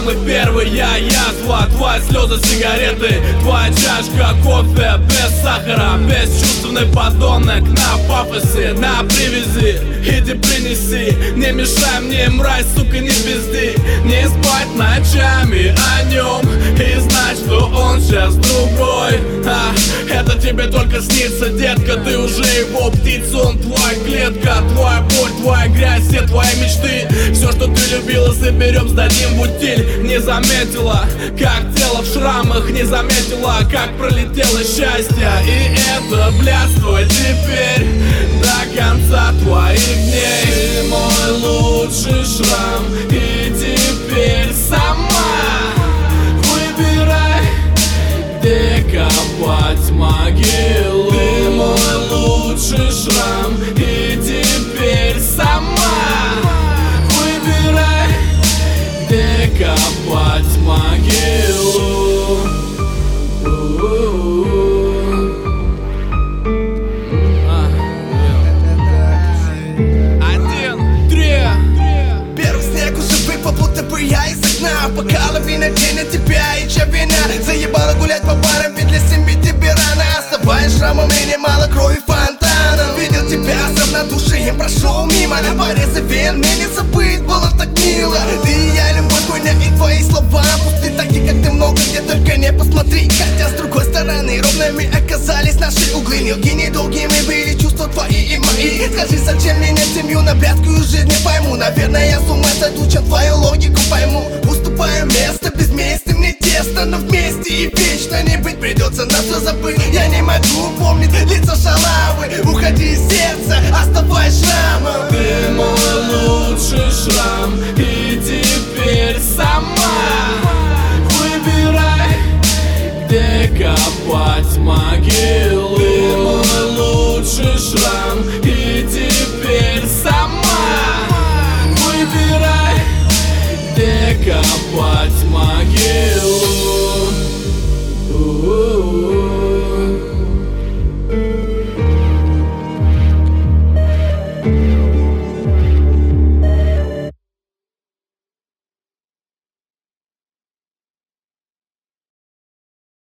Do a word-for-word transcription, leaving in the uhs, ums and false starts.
самый первый я язва. Твои слезы сигареты, твоя чашка кофе без сахара, бесчувственный подонок на пафосе, на привязи. Иди принеси, не мешай мне, мразь, сука, не пизди. Не спать ночами о нем и знать, что он сейчас другой. А, это тебе только снится, детка, ты уже его птица. Он твоя клетка, твоя боль, твоя грязь, все твои мечты. Все, что ты любила, заберем, сдадим в утиль. Не заметила, как тело в шрамах, не заметила, как пролетело счастье. И это блядство теперь до конца твоих дней. Ты мой лучший шрам, и теперь сама выбирай, где копать могилу. Ты мой лучший шрам, и теперь сама выбирай, где копать могилу. Я из окна, покалывина день от тебя и чья вина. Заебала гулять по барам, ведь для семьи тебе рано. Оставаясь шрамом и немало крови фонтаном. Видел тебя с равнодушием, прошел мимо. Порезы вен, мне не забыть было так мило. Ты и я, любовь, хуйня и твои слова пусты, такие как ты, много где только не посмотри. Хотя с другой стороны ровными оказались наши углы. Не лги, недолгими были чувства твои и мои. Скажи, зачем менять семью на блядскую жизнь, не пойму. Наверное, я с ума сойду, чем твою логику пойму. Уступаю место, без мести мне тесно, но вместе и вечно не быть. Придется нас все забыть. Я не могу помнить лица шалавы. Уходи из сердца, оставайся шрамом. Ты мой лучший шрам, и теперь сама выбирай, где копать могилу. Ты мой лучший шрам,